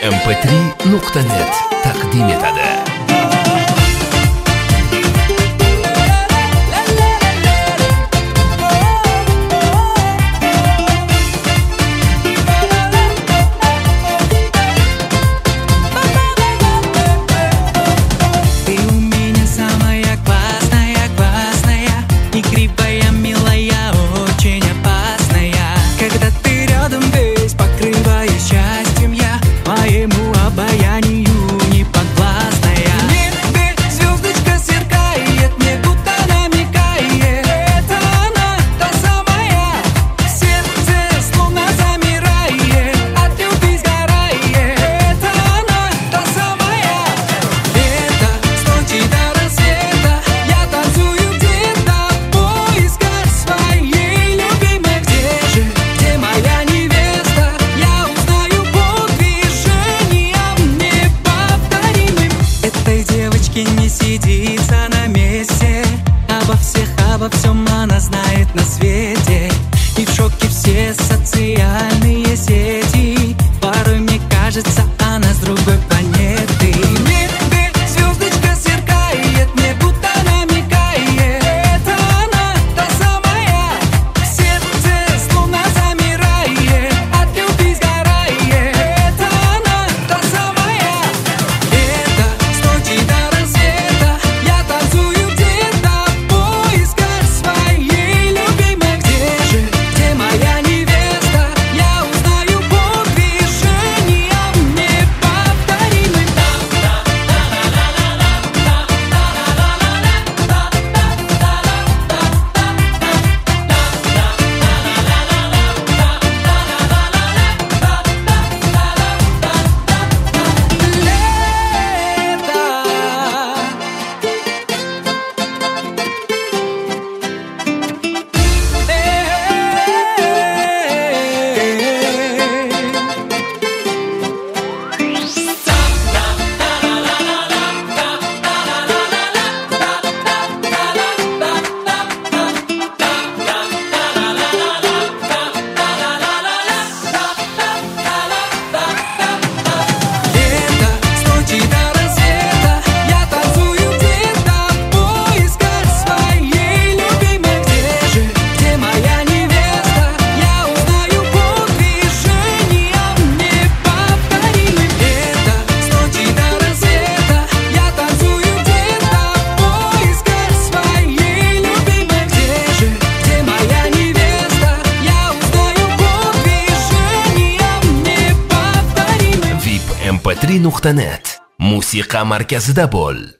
vipmp3.net taqdim etadi. Не сидится на месте, обо всем она знает на свете. И в шоке все социальные сети. Порой мне кажется, она с другой планеты. В небе звездочка сверкает, мне будто намекает. Это она, та самая. В сердце словно замирает, от любви сгорает. Это она, та самая. Это с ночи до рассвета я танцую где-то в поисках своей любимой. Где же, где моя невеста? Я узнаю по движениям неповторимым. vipmp3.net musiqa markazida bo'l.